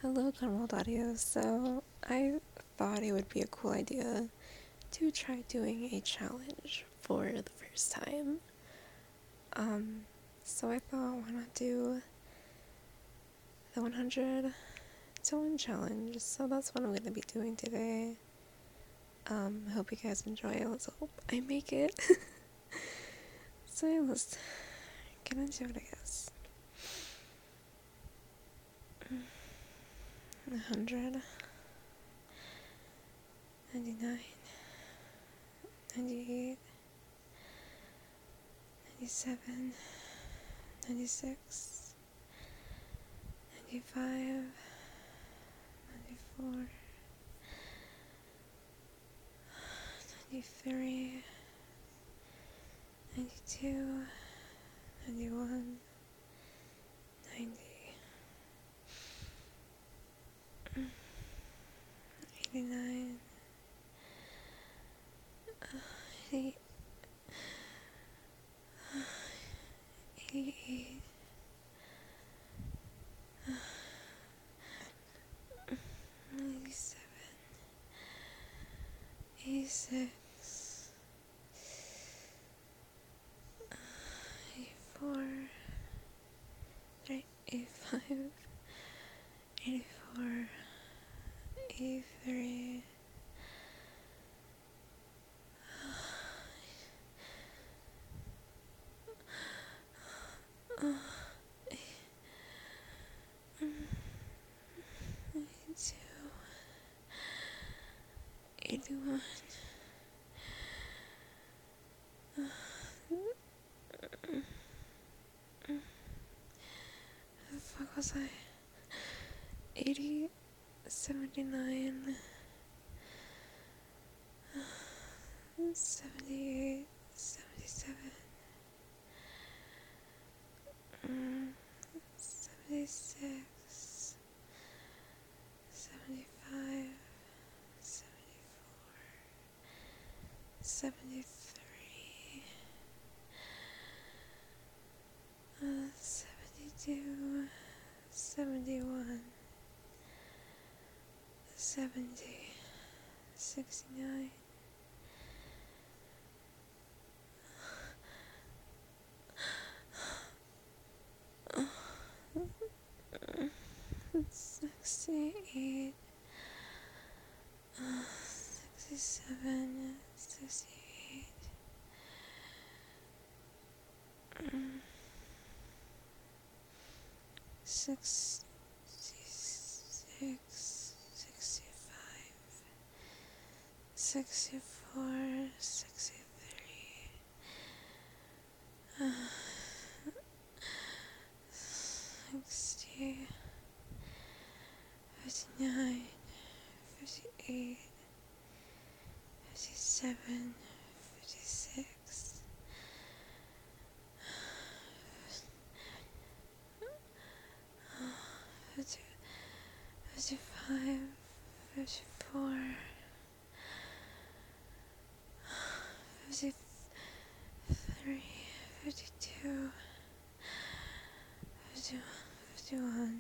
Hello, Emerald Audio. So, I thought it would be a cool idea to try doing a challenge for the first time. So I thought, why not do the 100 to 1 challenge? So that's what I'm going to be doing today. I hope you guys enjoy it. Let's hope I make it. So yeah, let's get into it, I guess. 100, 99, 98, 97, 96, 95, 94, 93, 92, 91, 90, 89, 88, 88, 97, 86, 84, 85, 84, 83, 82, 81. The fuck was I? 80, 79, 78, 77, 76, 75, 74, 73, 72, 71, 70, 69, 68, 67, 68, 66, 65, 64, 63, 60, 59, 58, 57, 56, 55, 54, 53, 52, 51,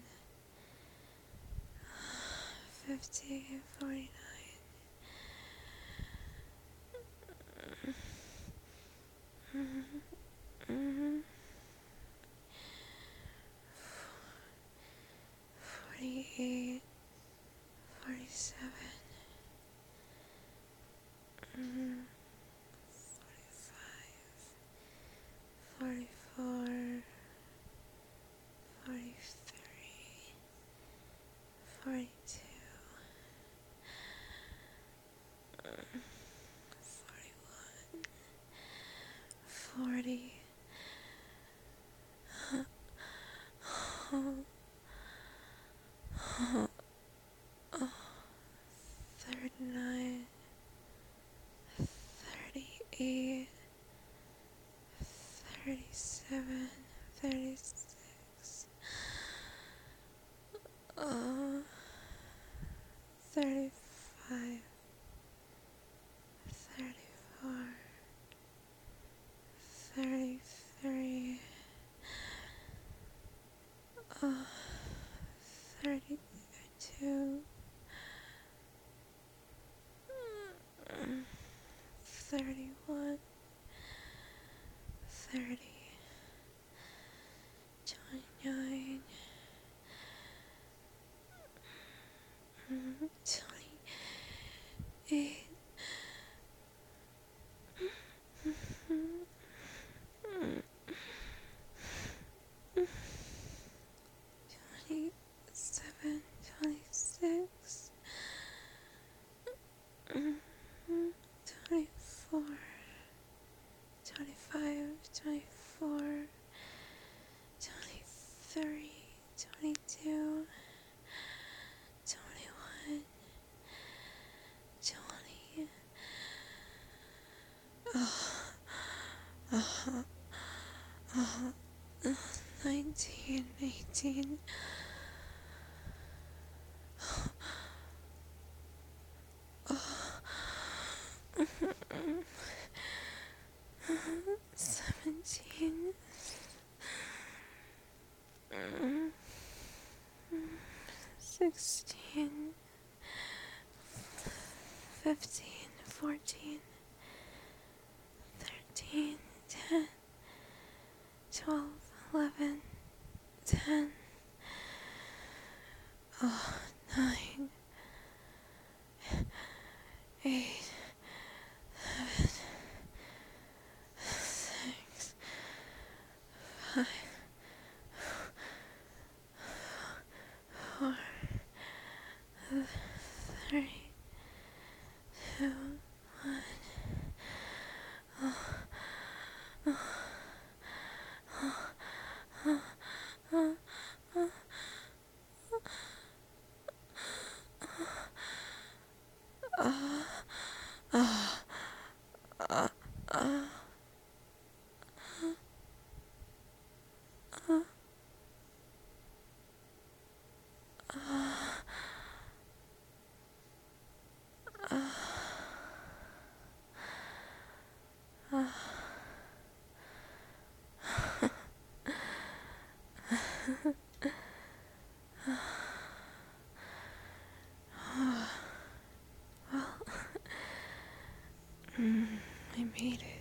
50, 49, 48, 47, 45, 44, 43, 42, 41, 40, 39, 38, 37, 36, 35, 34, 33, 32, 32, 31, 30, 29, 28, 27, 26, 24, 25, 24, 23, 22, 21, 20, 19, 18, 17, 16, 15, 14, 13, 10, 12, 11, 10, 9, 8, 7, 6, 5, 4, 3, 2, 1. I made it.